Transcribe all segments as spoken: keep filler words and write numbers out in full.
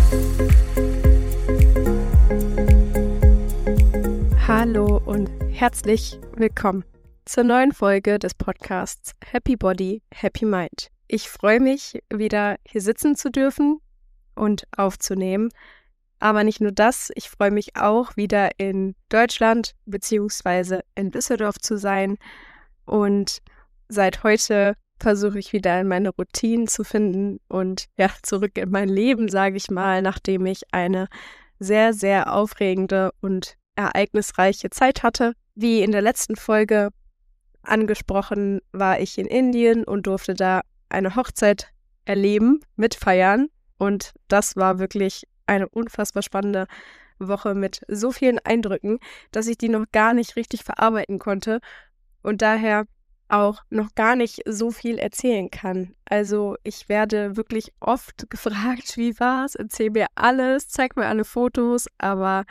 Hallo und herzlich willkommen zur neuen Folge des Podcasts Happy Body, Happy Mind. Ich freue mich, wieder hier sitzen zu dürfen und aufzunehmen. Aber nicht nur das, ich freue mich auch, wieder in Deutschland bzw. in Düsseldorf zu sein. Und seit heute versuche ich wieder in meine Routinen zu finden und ja, zurück in mein Leben, sage ich mal, nachdem ich eine sehr, sehr aufregende und ereignisreiche Zeit hatte. Wie in der letzten Folge angesprochen, war ich in Indien und durfte da eine Hochzeit erleben, mitfeiern. Und das war wirklich eine unfassbar spannende Woche mit so vielen Eindrücken, dass ich die noch gar nicht richtig verarbeiten konnte und daher auch noch gar nicht so viel erzählen kann. Also ich werde wirklich oft gefragt, wie war's? Erzähl mir alles, zeig mir alle Fotos, aber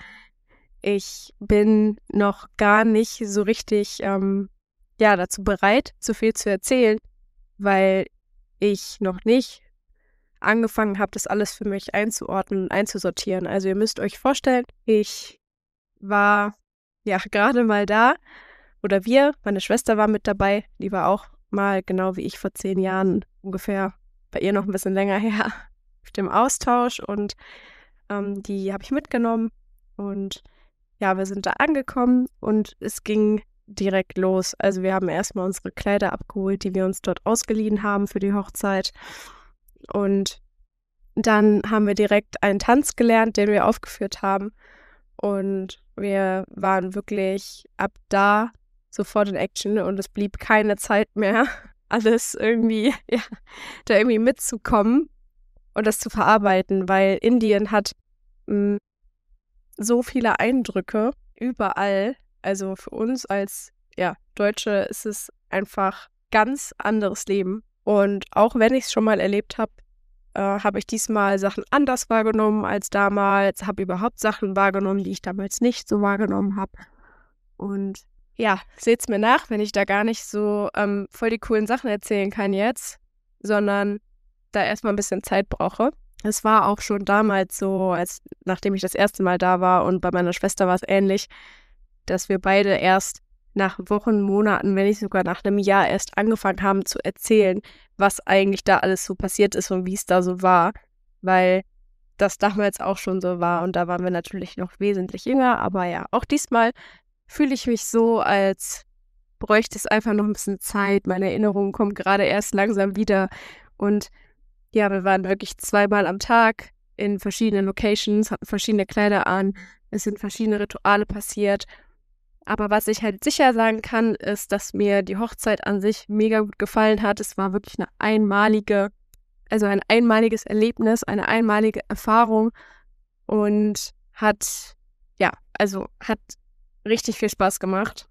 ich bin noch gar nicht so richtig ähm, ja, dazu bereit, so viel zu erzählen, weil ich noch nicht angefangen habe, das alles für mich einzuordnen und einzusortieren. Also ihr müsst euch vorstellen, ich war ja gerade mal da, oder wir, meine Schwester war mit dabei, die war auch mal, genau wie ich vor zehn Jahren ungefähr, bei ihr noch ein bisschen länger her, auf dem Austausch und ähm, die habe ich mitgenommen und ja, wir sind da angekommen und es ging direkt los. Also wir haben erstmal unsere Kleider abgeholt, die wir uns dort ausgeliehen haben für die Hochzeit. Und dann haben wir direkt einen Tanz gelernt, den wir aufgeführt haben. Und wir waren wirklich ab da sofort in Action und es blieb keine Zeit mehr, alles irgendwie, ja, da irgendwie mitzukommen und das zu verarbeiten, weil Indien hat mh, so viele Eindrücke überall. Also für uns als ja, Deutsche ist es einfach ganz anderes Leben. Und auch wenn ich es schon mal erlebt habe, äh, habe ich diesmal Sachen anders wahrgenommen als damals, habe überhaupt Sachen wahrgenommen, die ich damals nicht so wahrgenommen habe. Und ja, seht's mir nach, wenn ich da gar nicht so ähm, voll die coolen Sachen erzählen kann jetzt, sondern da erstmal ein bisschen Zeit brauche. Es war auch schon damals so, als nachdem ich das erste Mal da war und bei meiner Schwester war es ähnlich, dass wir beide erst nach Wochen, Monaten, wenn nicht sogar nach einem Jahr erst angefangen haben zu erzählen, was eigentlich da alles so passiert ist und wie es da so war, weil das damals auch schon so war und da waren wir natürlich noch wesentlich jünger, aber ja, auch diesmal fühle ich mich so, als bräuchte es einfach noch ein bisschen Zeit. Meine Erinnerungen kommen gerade erst langsam wieder und ja, wir waren wirklich zweimal am Tag in verschiedenen Locations, hatten verschiedene Kleider an, es sind verschiedene Rituale passiert. Aber was ich halt sicher sagen kann, ist, dass mir die Hochzeit an sich mega gut gefallen hat. Es war wirklich eine einmalige, also ein einmaliges Erlebnis, eine einmalige Erfahrung und hat, ja, also hat richtig viel Spaß gemacht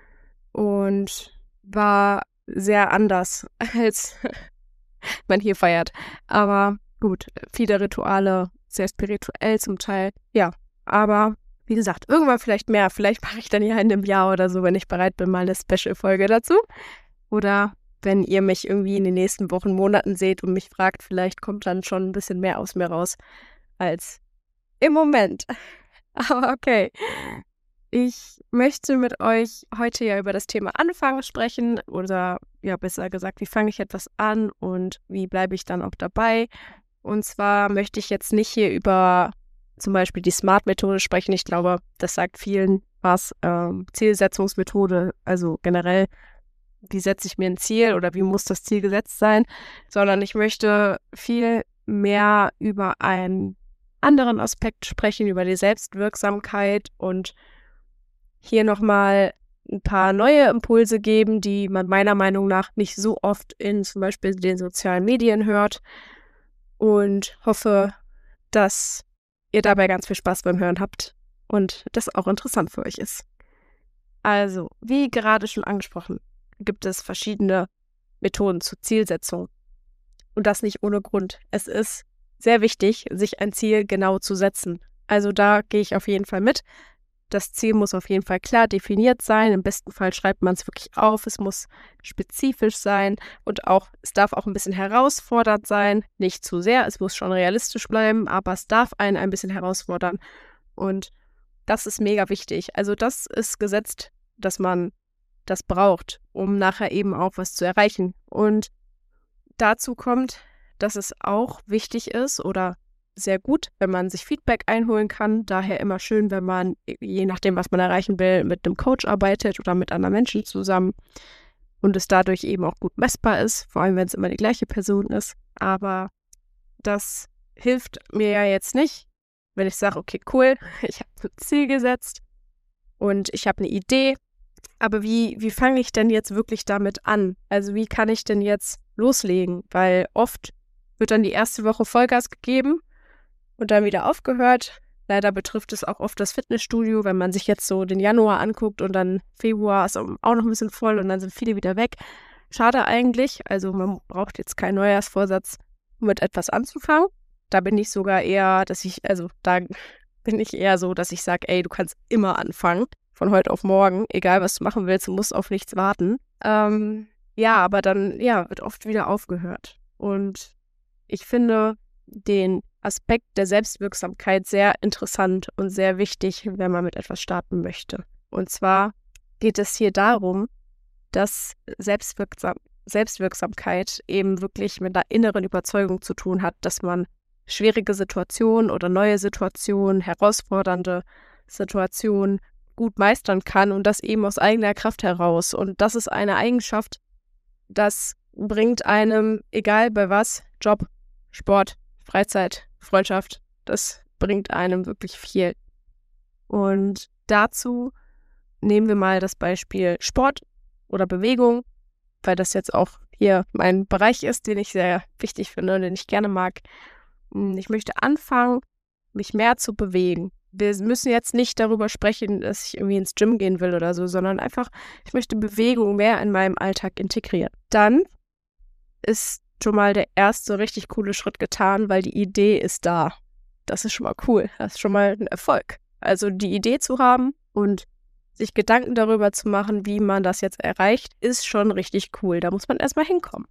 und war sehr anders als man hier feiert. Aber gut, viele Rituale, sehr spirituell zum Teil. Ja, aber wie gesagt, irgendwann vielleicht mehr. Vielleicht mache ich dann ja in einem Jahr oder so, wenn ich bereit bin, mal eine Special-Folge dazu. Oder wenn ihr mich irgendwie in den nächsten Wochen, Monaten seht und mich fragt, vielleicht kommt dann schon ein bisschen mehr aus mir raus als im Moment. Aber okay. Ich möchte mit euch heute ja über das Thema Anfangen sprechen oder ja besser gesagt, wie fange ich etwas an und wie bleibe ich dann auch dabei. Und zwar möchte ich jetzt nicht hier über zum Beispiel die SMART-Methode sprechen. Ich glaube, das sagt vielen was. Ähm, Zielsetzungsmethode, also generell, wie setze ich mir ein Ziel oder wie muss das Ziel gesetzt sein, sondern ich möchte viel mehr über einen anderen Aspekt sprechen, über die Selbstwirksamkeit und hier nochmal ein paar neue Impulse geben, die man meiner Meinung nach nicht so oft in zum Beispiel den sozialen Medien hört und hoffe, dass ihr dabei ganz viel Spaß beim Hören habt und das auch interessant für euch ist. Also, wie gerade schon angesprochen, gibt es verschiedene Methoden zur Zielsetzung und das nicht ohne Grund. Es ist sehr wichtig, sich ein Ziel genau zu setzen. Also da gehe ich auf jeden Fall mit. Das Ziel muss auf jeden Fall klar definiert sein. Im besten Fall schreibt man es wirklich auf. Es muss spezifisch sein und auch, es darf auch ein bisschen herausfordernd sein. Nicht zu sehr, es muss schon realistisch bleiben, aber es darf einen ein bisschen herausfordern. Und das ist mega wichtig. Also das ist gesetzt, dass man das braucht, um nachher eben auch was zu erreichen. Und dazu kommt, dass es auch wichtig ist oder sehr gut, wenn man sich Feedback einholen kann. Daher immer schön, wenn man, je nachdem, was man erreichen will, mit einem Coach arbeitet oder mit anderen Menschen zusammen und es dadurch eben auch gut messbar ist, vor allem wenn es immer die gleiche Person ist. Aber das hilft mir ja jetzt nicht, wenn ich sage, okay, cool, ich habe ein Ziel gesetzt und ich habe eine Idee, aber wie, wie fange ich denn jetzt wirklich damit an? Also wie kann ich denn jetzt loslegen? Weil oft wird dann die erste Woche Vollgas gegeben und dann wieder aufgehört. Leider betrifft es auch oft das Fitnessstudio, wenn man sich jetzt so den Januar anguckt und dann Februar ist auch noch ein bisschen voll und dann sind viele wieder weg. Schade eigentlich. Also man braucht jetzt keinen Neujahrsvorsatz, um mit etwas anzufangen. Da bin ich sogar eher, dass ich, also da bin ich eher so, dass ich sage, ey, du kannst immer anfangen, von heute auf morgen, egal was du machen willst, du musst auf nichts warten. Ähm, ja, aber dann, ja, wird oft wieder aufgehört. Und ich finde den Aspekt der Selbstwirksamkeit sehr interessant und sehr wichtig, wenn man mit etwas starten möchte. Und zwar geht es hier darum, dass Selbstwirksam- Selbstwirksamkeit eben wirklich mit einer inneren Überzeugung zu tun hat, dass man schwierige Situationen oder neue Situationen, herausfordernde Situationen gut meistern kann und das eben aus eigener Kraft heraus. Und das ist eine Eigenschaft, das bringt einem, egal bei was, Job, Sport, Freizeit, Freundschaft, das bringt einem wirklich viel. Und dazu nehmen wir mal das Beispiel Sport oder Bewegung, weil das jetzt auch hier mein Bereich ist, den ich sehr wichtig finde und den ich gerne mag. Ich möchte anfangen, mich mehr zu bewegen. Wir müssen jetzt nicht darüber sprechen, dass ich irgendwie ins Gym gehen will oder so, sondern einfach, ich möchte Bewegung mehr in meinem Alltag integrieren. Dann ist schon mal der erste richtig coole Schritt getan, weil die Idee ist da. Das ist schon mal cool. Das ist schon mal ein Erfolg. Also die Idee zu haben und sich Gedanken darüber zu machen, wie man das jetzt erreicht, ist schon richtig cool. Da muss man erstmal hinkommen.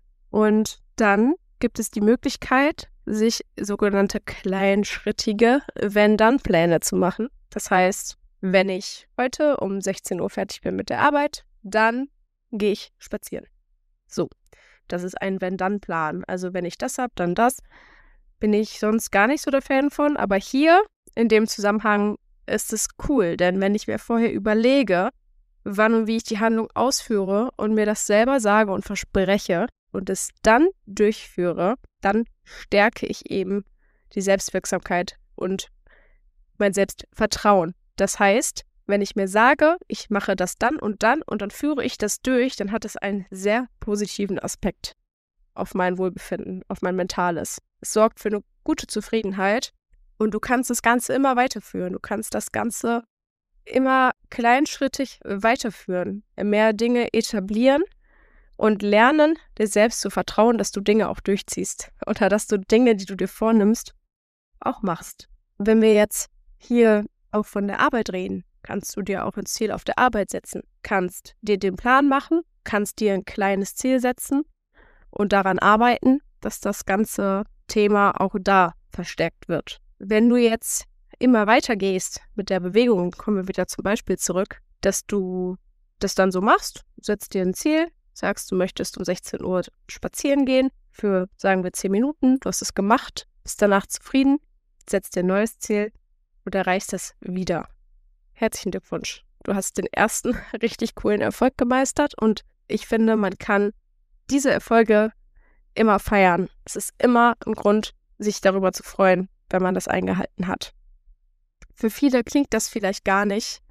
Und dann gibt es die Möglichkeit, sich sogenannte kleinschrittige Wenn-Dann-Pläne zu machen. Das heißt, wenn ich heute um sechzehn Uhr fertig bin mit der Arbeit, dann gehe ich spazieren. So, das ist ein Wenn-Dann-Plan. Also wenn ich das habe, dann das. Bin ich sonst gar nicht so der Fan von. Aber hier in dem Zusammenhang ist es cool, denn wenn ich mir vorher überlege, wann und wie ich die Handlung ausführe und mir das selber sage und verspreche und es dann durchführe, dann stärke ich eben die Selbstwirksamkeit und mein Selbstvertrauen. Das heißt, wenn ich mir sage, ich mache das dann und dann und dann führe ich das durch, dann hat es einen sehr positiven Aspekt auf mein Wohlbefinden, auf mein Mentales. Es sorgt für eine gute Zufriedenheit und du kannst das Ganze immer weiterführen. Du kannst das Ganze immer kleinschrittig weiterführen, mehr Dinge etablieren und lernen, dir selbst zu vertrauen, dass du Dinge auch durchziehst oder dass du Dinge, die du dir vornimmst, auch machst. Wenn wir jetzt hier auch von der Arbeit reden, kannst du dir auch ein Ziel auf der Arbeit setzen, kannst dir den Plan machen, kannst dir ein kleines Ziel setzen und daran arbeiten, dass das ganze Thema auch da verstärkt wird. Wenn du jetzt immer weiter gehst mit der Bewegung, kommen wir wieder zum Beispiel zurück, dass du das dann so machst, setzt dir ein Ziel, sagst, du möchtest um sechzehn Uhr spazieren gehen für, sagen wir, zehn Minuten, du hast es gemacht, bist danach zufrieden, setzt dir ein neues Ziel und erreichst es wieder. Herzlichen Glückwunsch. Du hast den ersten richtig coolen Erfolg gemeistert und ich finde, man kann diese Erfolge immer feiern. Es ist immer ein Grund, sich darüber zu freuen, wenn man das eingehalten hat. Für viele klingt das vielleicht gar nicht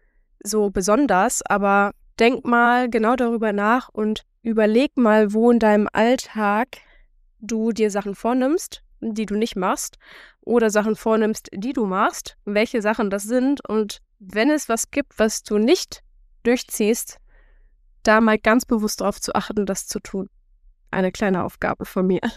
so besonders, aber denk mal genau darüber nach und überleg mal, wo in deinem Alltag du dir Sachen vornimmst, die du nicht machst, oder Sachen vornimmst, die du machst, welche Sachen das sind und wenn es was gibt, was du nicht durchziehst, da mal ganz bewusst darauf zu achten, das zu tun. Eine kleine Aufgabe von mir.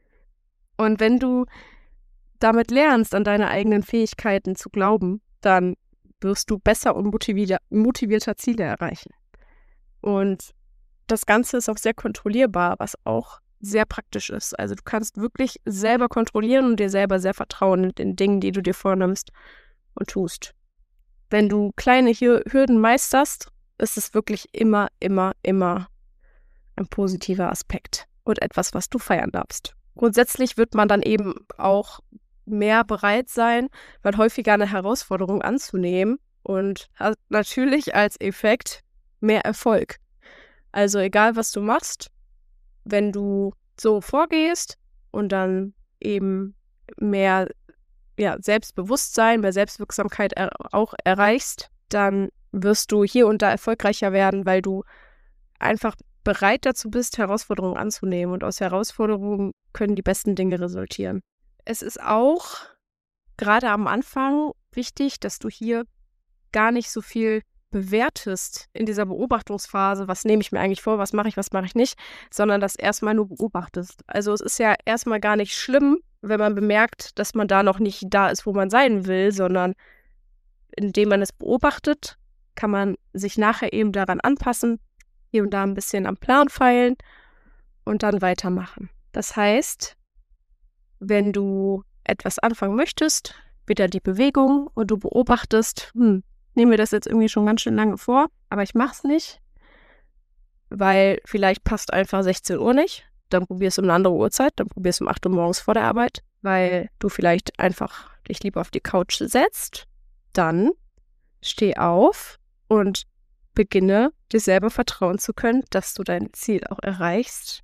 Und wenn du damit lernst, an deine eigenen Fähigkeiten zu glauben, dann wirst du besser und motivier- motivierter Ziele erreichen. Und das Ganze ist auch sehr kontrollierbar, was auch sehr praktisch ist. Also du kannst wirklich selber kontrollieren und dir selber sehr vertrauen in den Dingen, die du dir vornimmst und tust. Wenn du kleine Hürden meisterst, ist es wirklich immer, immer, immer ein positiver Aspekt und etwas, was du feiern darfst. Grundsätzlich wird man dann eben auch mehr bereit sein, mal häufiger eine Herausforderung anzunehmen und hat natürlich als Effekt mehr Erfolg. Also egal, was du machst, wenn du so vorgehst und dann eben mehr ja, Selbstbewusstsein, mehr Selbstwirksamkeit er- auch erreichst, dann wirst du hier und da erfolgreicher werden, weil du einfach bereit dazu bist, Herausforderungen anzunehmen. Und aus Herausforderungen können die besten Dinge resultieren. Es ist auch gerade am Anfang wichtig, dass du hier gar nicht so viel bewertest in dieser Beobachtungsphase, was nehme ich mir eigentlich vor, was mache ich, was mache ich nicht, sondern das erstmal nur beobachtest. Also es ist ja erstmal gar nicht schlimm, wenn man bemerkt, dass man da noch nicht da ist, wo man sein will, sondern indem man es beobachtet, kann man sich nachher eben daran anpassen, hier und da ein bisschen am Plan feilen und dann weitermachen. Das heißt, wenn du etwas anfangen möchtest, wieder die Bewegung und du beobachtest, hm, nehme mir das jetzt irgendwie schon ganz schön lange vor, aber ich mache es nicht, weil vielleicht passt einfach sechzehn Uhr nicht. Dann probier es um eine andere Uhrzeit, dann probier es um acht Uhr morgens vor der Arbeit, weil du vielleicht einfach dich lieber auf die Couch setzt. Dann steh auf und beginne, dir selber vertrauen zu können, dass du dein Ziel auch erreichst,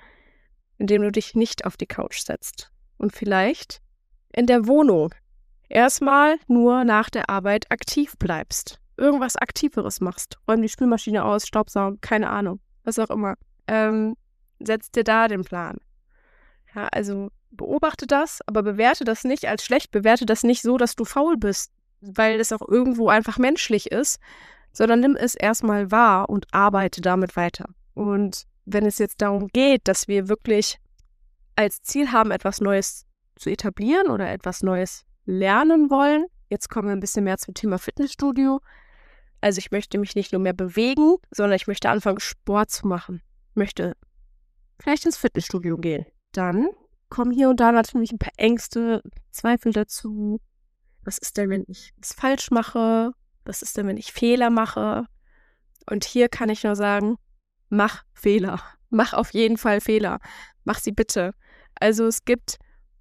indem du dich nicht auf die Couch setzt. Und vielleicht in der Wohnung erstmal nur nach der Arbeit aktiv bleibst. Irgendwas Aktiveres machst. Räum die Spülmaschine aus, Staubsaugen, keine Ahnung, was auch immer. Ähm, setz dir da den Plan. Ja, also beobachte das, aber bewerte das nicht als schlecht. Bewerte das nicht so, dass du faul bist, weil es auch irgendwo einfach menschlich ist, sondern nimm es erstmal wahr und arbeite damit weiter. Und wenn es jetzt darum geht, dass wir wirklich als Ziel haben, etwas Neues zu etablieren oder etwas Neues lernen wollen. Jetzt kommen wir ein bisschen mehr zum Thema Fitnessstudio. Also ich möchte mich nicht nur mehr bewegen, sondern ich möchte anfangen, Sport zu machen. Ich möchte vielleicht ins Fitnessstudio gehen. Dann kommen hier und da natürlich ein paar Ängste, Zweifel dazu. Was ist denn, wenn ich es falsch mache? Was ist denn, wenn ich Fehler mache? Und hier kann ich nur sagen, mach Fehler. Mach auf jeden Fall Fehler. Mach sie bitte. Also es gibt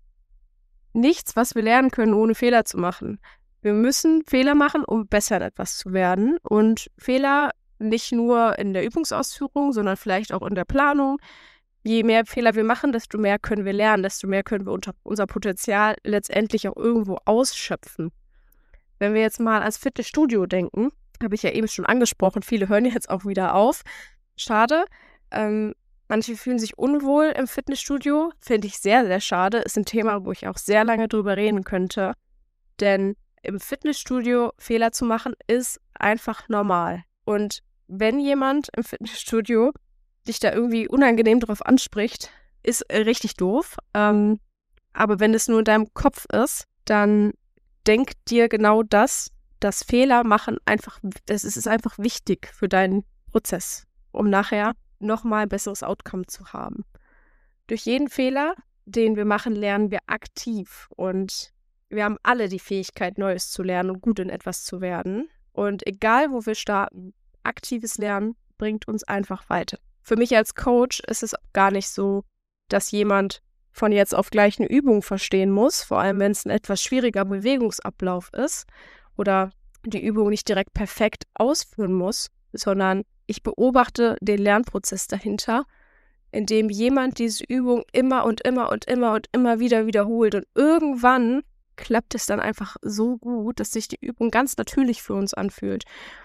nichts, was wir lernen können, ohne Fehler zu machen. Wir müssen Fehler machen, um besser in etwas zu werden. Und Fehler nicht nur in der Übungsausführung, sondern vielleicht auch in der Planung. Je mehr Fehler wir machen, desto mehr können wir lernen, desto mehr können wir unter unser Potenzial letztendlich auch irgendwo ausschöpfen. Wenn wir jetzt mal ans Fitnessstudio denken, habe ich ja eben schon angesprochen, viele hören jetzt auch wieder auf. Schade. Ähm, manche fühlen sich unwohl im Fitnessstudio. Finde ich sehr, sehr schade. Ist ein Thema, wo ich auch sehr lange drüber reden könnte. Denn im Fitnessstudio Fehler zu machen, ist einfach normal. Und wenn jemand im Fitnessstudio dich da irgendwie unangenehm drauf anspricht, ist richtig doof. Ähm, aber wenn es nur in deinem Kopf ist, dann denk dir genau das, dass Fehler machen einfach, das ist einfach wichtig für deinen Prozess, um nachher nochmal ein besseres Outcome zu haben. Durch jeden Fehler, den wir machen, lernen wir aktiv und wir haben alle die Fähigkeit, Neues zu lernen und gut in etwas zu werden. Und egal, wo wir starten, aktives Lernen bringt uns einfach weiter. Für mich als Coach ist es auch gar nicht so, dass jemand von jetzt auf gleich eine Übung verstehen muss, vor allem wenn es ein etwas schwieriger Bewegungsablauf ist oder die Übung nicht direkt perfekt ausführen muss, sondern ich beobachte den Lernprozess dahinter, in dem jemand diese Übung immer und immer und immer und immer wieder wiederholt und irgendwann klappt es dann einfach so gut, dass sich die Übung ganz natürlich für uns anfühlt.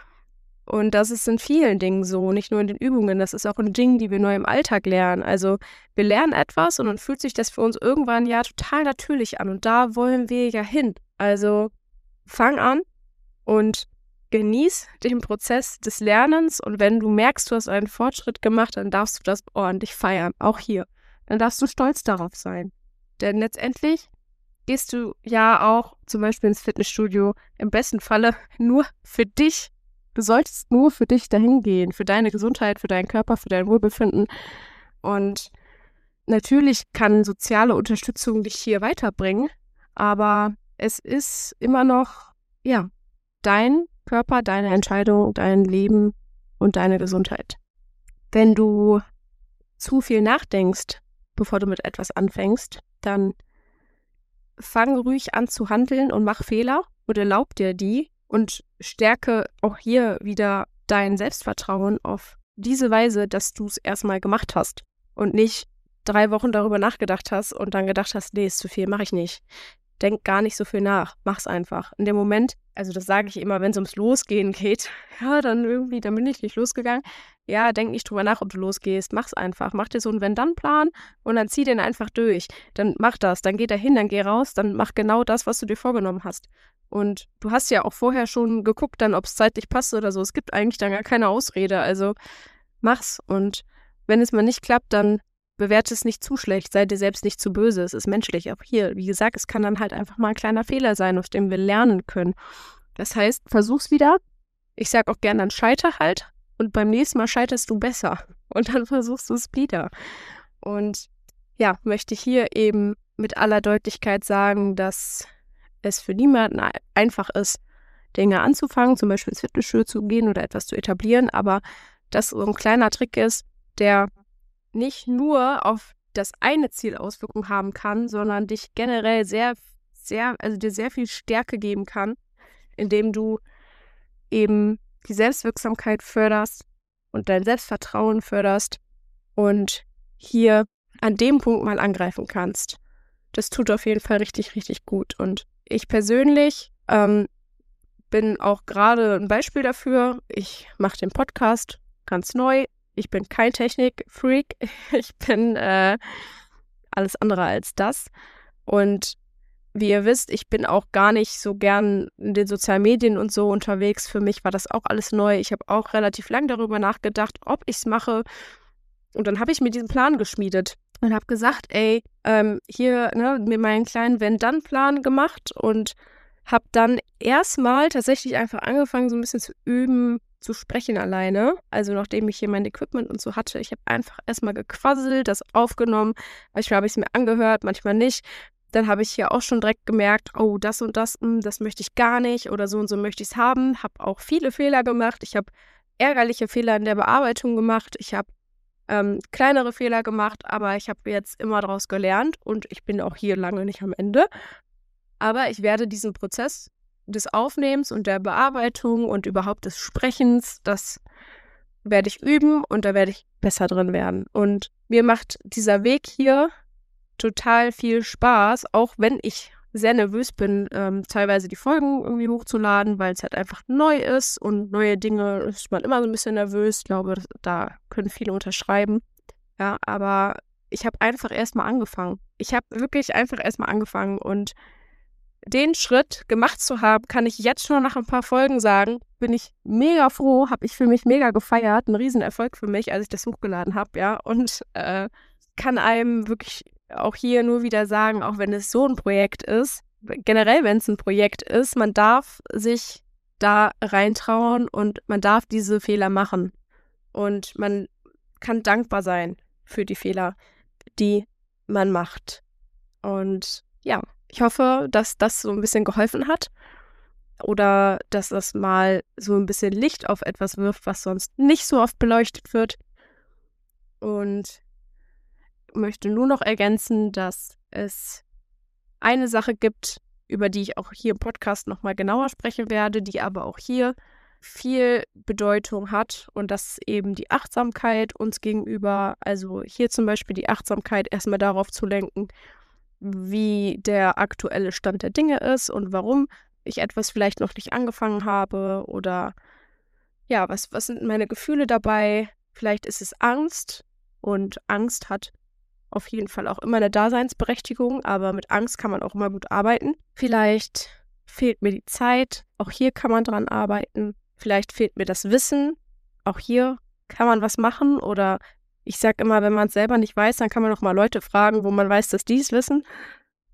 Und das ist in vielen Dingen so, nicht nur in den Übungen, das ist auch in Dingen, die wir neu im Alltag lernen. Also wir lernen etwas und dann fühlt sich das für uns irgendwann ja total natürlich an und da wollen wir ja hin. Also fang an und genieß den Prozess des Lernens und wenn du merkst, du hast einen Fortschritt gemacht, dann darfst du das ordentlich feiern, auch hier. Dann darfst du stolz darauf sein. Denn letztendlich gehst du ja auch zum Beispiel ins Fitnessstudio im besten Falle nur für dich. Du solltest nur für dich dahin gehen, für deine Gesundheit, für deinen Körper, für dein Wohlbefinden. Und natürlich kann soziale Unterstützung dich hier weiterbringen, aber es ist immer noch, ja, dein Körper, deine Entscheidung, dein Leben und deine Gesundheit. Wenn du zu viel nachdenkst, bevor du mit etwas anfängst, dann fang ruhig an zu handeln und mach Fehler und erlaub dir die und stärke auch hier wieder dein Selbstvertrauen auf diese Weise, dass du es erstmal gemacht hast und nicht drei Wochen darüber nachgedacht hast und dann gedacht hast, nee, ist zu viel, mache ich nicht. Denk gar nicht so viel nach, mach's einfach. In dem Moment, also das sage ich immer, wenn es ums Losgehen geht, ja, dann irgendwie, dann bin ich nicht losgegangen. Ja, denk nicht drüber nach, ob du losgehst, mach's einfach. Mach dir so einen Wenn-Dann-Plan und dann zieh den einfach durch. Dann mach das, dann geh dahin, dann geh raus, dann mach genau das, was du dir vorgenommen hast. Und du hast ja auch vorher schon geguckt, dann, ob es zeitlich passt oder so. Es gibt eigentlich dann gar keine Ausrede, also mach's. Und wenn es mal nicht klappt, dann bewerte es nicht zu schlecht, sei dir selbst nicht zu böse, es ist menschlich. Auch hier, wie gesagt, es kann dann halt einfach mal ein kleiner Fehler sein, aus dem wir lernen können. Das heißt, versuch's wieder. Ich sage auch gerne, dann scheiter halt und beim nächsten Mal scheiterst du besser und dann versuchst du es wieder. Und ja, möchte ich hier eben mit aller Deutlichkeit sagen, dass es für niemanden einfach ist, Dinge anzufangen, zum Beispiel ins Fitnessstudio zu gehen oder etwas zu etablieren, aber das so ein kleiner Trick ist, der nicht nur auf das eine Ziel Auswirkungen haben kann, sondern dich generell sehr, sehr, also dir sehr viel Stärke geben kann, indem du eben die Selbstwirksamkeit förderst und dein Selbstvertrauen förderst und hier an dem Punkt mal angreifen kannst. Das tut auf jeden Fall richtig, richtig gut. Und ich persönlich ähm, bin auch gerade ein Beispiel dafür. Ich mache den Podcast ganz neu. Ich bin kein Technik-Freak, ich bin äh, alles andere als das. Und wie ihr wisst, ich bin auch gar nicht so gern in den sozialen Medien und so unterwegs. Für mich war das auch alles neu. Ich habe auch relativ lang darüber nachgedacht, ob ich es mache. Und dann habe ich mir diesen Plan geschmiedet und habe gesagt, ey, ähm, hier, ne, mir meinen kleinen Wenn-Dann-Plan gemacht und habe dann erstmal tatsächlich einfach angefangen, so ein bisschen zu üben, zu sprechen alleine. Also nachdem ich hier mein Equipment und so hatte, ich habe einfach erstmal gequasselt, das aufgenommen. Manchmal habe ich es mir angehört, manchmal nicht. Dann habe ich hier auch schon direkt gemerkt, oh, das und das, mh, das möchte ich gar nicht oder so und so möchte ich es haben. Habe auch viele Fehler gemacht. Ich habe ärgerliche Fehler in der Bearbeitung gemacht. Ich habe ähm, kleinere Fehler gemacht, aber ich habe jetzt immer daraus gelernt und ich bin auch hier lange nicht am Ende. Aber ich werde diesen Prozess des Aufnehmens und der Bearbeitung und überhaupt des Sprechens, das werde ich üben und da werde ich besser drin werden. Und mir macht dieser Weg hier total viel Spaß, auch wenn ich sehr nervös bin, ähm, teilweise die Folgen irgendwie hochzuladen, weil es halt einfach neu ist und neue Dinge ist man immer so ein bisschen nervös. Ich glaube, das, da können viele unterschreiben. Ja, aber ich habe einfach erstmal angefangen. Ich habe wirklich einfach erstmal angefangen und den Schritt gemacht zu haben, kann ich jetzt schon nach ein paar Folgen sagen, bin ich mega froh, habe ich für mich mega gefeiert, ein Riesenerfolg für mich, als ich das hochgeladen habe, ja, und äh, kann einem wirklich auch hier nur wieder sagen, auch wenn es so ein Projekt ist, generell, wenn es ein Projekt ist, man darf sich da reintrauen und man darf diese Fehler machen und man kann dankbar sein für die Fehler, die man macht. Und ja, ich hoffe, dass das so ein bisschen geholfen hat oder dass das mal so ein bisschen Licht auf etwas wirft, was sonst nicht so oft beleuchtet wird. Und möchte nur noch ergänzen, dass es eine Sache gibt, über die ich auch hier im Podcast nochmal genauer sprechen werde, die aber auch hier viel Bedeutung hat und das ist eben die Achtsamkeit uns gegenüber. Also hier zum Beispiel die Achtsamkeit erstmal darauf zu lenken, wie der aktuelle Stand der Dinge ist und warum ich etwas vielleicht noch nicht angefangen habe oder ja, was, was sind meine Gefühle dabei? Vielleicht ist es Angst und Angst hat auf jeden Fall auch immer eine Daseinsberechtigung, aber mit Angst kann man auch immer gut arbeiten. Vielleicht fehlt mir die Zeit, auch hier kann man dran arbeiten. Vielleicht fehlt mir das Wissen, auch hier kann man was machen oder ich sage immer, wenn man es selber nicht weiß, dann kann man auch mal Leute fragen, wo man weiß, dass die es wissen.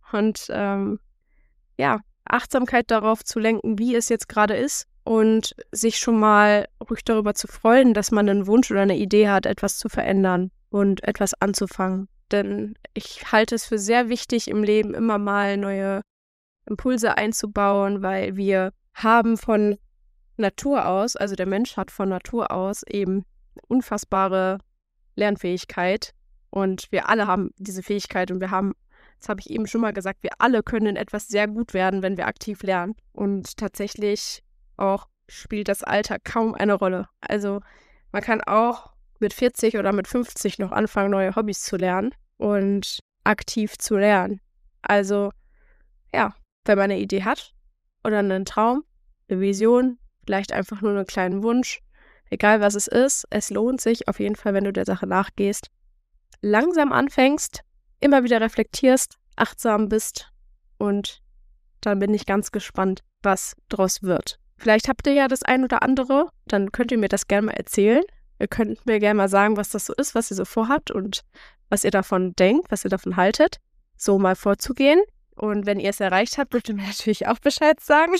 und ähm, ja, Achtsamkeit darauf zu lenken, wie es jetzt gerade ist und sich schon mal ruhig darüber zu freuen, dass man einen Wunsch oder eine Idee hat, etwas zu verändern und etwas anzufangen. Denn ich halte es für sehr wichtig, im Leben immer mal neue Impulse einzubauen, weil wir haben von Natur aus, also der Mensch hat von Natur aus eben unfassbare Lernfähigkeit und wir alle haben diese Fähigkeit und wir haben, das habe ich eben schon mal gesagt, wir alle können in etwas sehr gut werden, wenn wir aktiv lernen. Und tatsächlich auch spielt das Alter kaum eine Rolle. Also man kann auch mit vierzig oder mit fünfzig noch anfangen, neue Hobbys zu lernen und aktiv zu lernen. Also ja, wenn man eine Idee hat oder einen Traum, eine Vision, vielleicht einfach nur einen kleinen Wunsch, egal was es ist, es lohnt sich auf jeden Fall, wenn du der Sache nachgehst, langsam anfängst, immer wieder reflektierst, achtsam bist und dann bin ich ganz gespannt, was draus wird. Vielleicht habt ihr ja das ein oder andere, dann könnt ihr mir das gerne mal erzählen. Ihr könnt mir gerne mal sagen, was das so ist, was ihr so vorhabt und was ihr davon denkt, was ihr davon haltet, so mal vorzugehen. Und wenn ihr es erreicht habt, dürft ihr mir natürlich auch Bescheid sagen.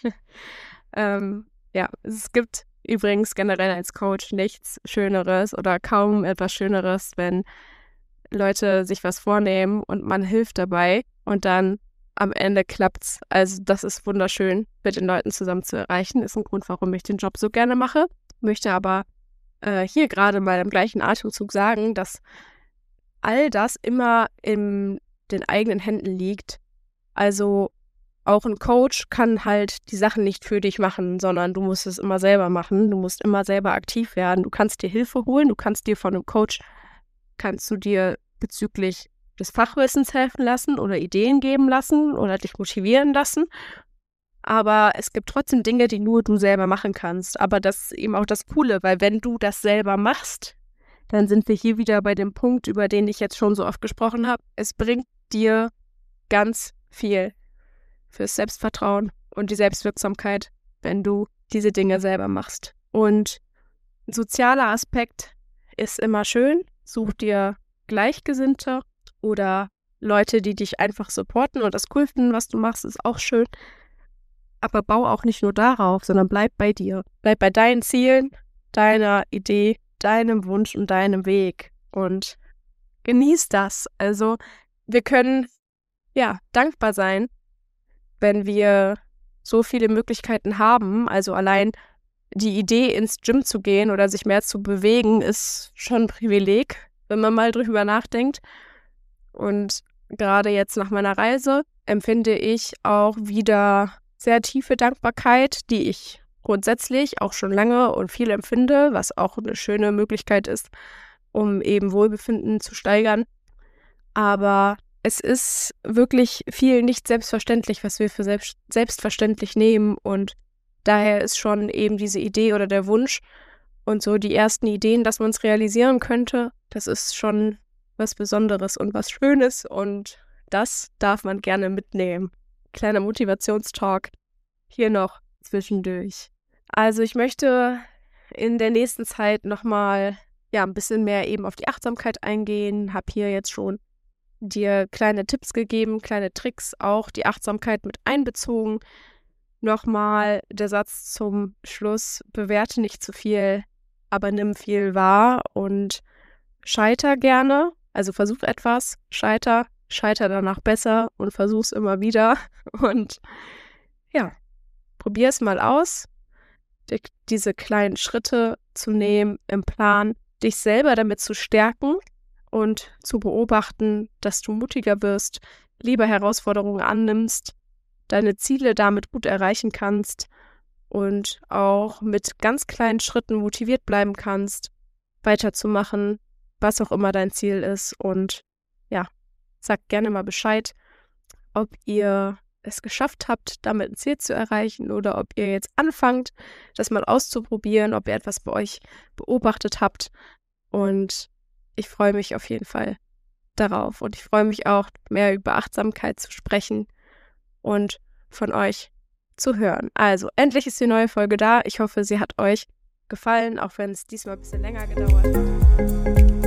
ähm, ja, es gibt übrigens generell als Coach nichts Schöneres oder kaum etwas Schöneres, wenn Leute sich was vornehmen und man hilft dabei und dann am Ende klappt's. Also das ist wunderschön, mit den Leuten zusammen zu erreichen. Ist ein Grund, warum ich den Job so gerne mache. Möchte aber äh, hier gerade mal im gleichen Atemzug sagen, dass all das immer in den eigenen Händen liegt. Also auch ein Coach kann halt die Sachen nicht für dich machen, sondern du musst es immer selber machen. Du musst immer selber aktiv werden. Du kannst dir Hilfe holen, du kannst dir von einem Coach, kannst du dir bezüglich des Fachwissens helfen lassen oder Ideen geben lassen oder dich motivieren lassen. Aber es gibt trotzdem Dinge, die nur du selber machen kannst. Aber das ist eben auch das Coole, weil wenn du das selber machst, dann sind wir hier wieder bei dem Punkt, über den ich jetzt schon so oft gesprochen habe. Es bringt dir ganz viel fürs Selbstvertrauen und die Selbstwirksamkeit, wenn du diese Dinge selber machst. Und ein sozialer Aspekt ist immer schön. Such dir Gleichgesinnte oder Leute, die dich einfach supporten und das cool finden, was du machst, ist auch schön. Aber bau auch nicht nur darauf, sondern bleib bei dir. Bleib bei deinen Zielen, deiner Idee, deinem Wunsch und deinem Weg. Und genieß das. Also wir können ja dankbar sein, wenn wir so viele Möglichkeiten haben. Also allein die Idee, ins Gym zu gehen oder sich mehr zu bewegen, ist schon ein Privileg, wenn man mal drüber nachdenkt. Und gerade jetzt nach meiner Reise empfinde ich auch wieder sehr tiefe Dankbarkeit, die ich grundsätzlich auch schon lange und viel empfinde, was auch eine schöne Möglichkeit ist, um eben Wohlbefinden zu steigern. Aber es ist wirklich viel nicht selbstverständlich, was wir für selbst, selbstverständlich nehmen und daher ist schon eben diese Idee oder der Wunsch und so die ersten Ideen, dass man es realisieren könnte, das ist schon was Besonderes und was Schönes und das darf man gerne mitnehmen. Kleiner Motivationstalk hier noch zwischendurch. Also ich möchte in der nächsten Zeit nochmal ja, ein bisschen mehr eben auf die Achtsamkeit eingehen, habe hier jetzt schon dir kleine Tipps gegeben, kleine Tricks, auch die Achtsamkeit mit einbezogen. Nochmal der Satz zum Schluss, bewerte nicht zu viel, aber nimm viel wahr und scheiter gerne, also versuch etwas, scheiter, scheiter danach besser und versuch's immer wieder und ja, probier es mal aus, die, diese kleinen Schritte zu nehmen im Plan, dich selber damit zu stärken und zu beobachten, dass du mutiger wirst, lieber Herausforderungen annimmst, deine Ziele damit gut erreichen kannst und auch mit ganz kleinen Schritten motiviert bleiben kannst, weiterzumachen, was auch immer dein Ziel ist. Und ja, sag gerne mal Bescheid, ob ihr es geschafft habt, damit ein Ziel zu erreichen oder ob ihr jetzt anfangt, das mal auszuprobieren, ob ihr etwas bei euch beobachtet habt. Und ich freue mich auf jeden Fall darauf. Und ich freue mich auch, mehr über Achtsamkeit zu sprechen und von euch zu hören. Also, endlich ist die neue Folge da. Ich hoffe, sie hat euch gefallen, auch wenn es diesmal ein bisschen länger gedauert hat.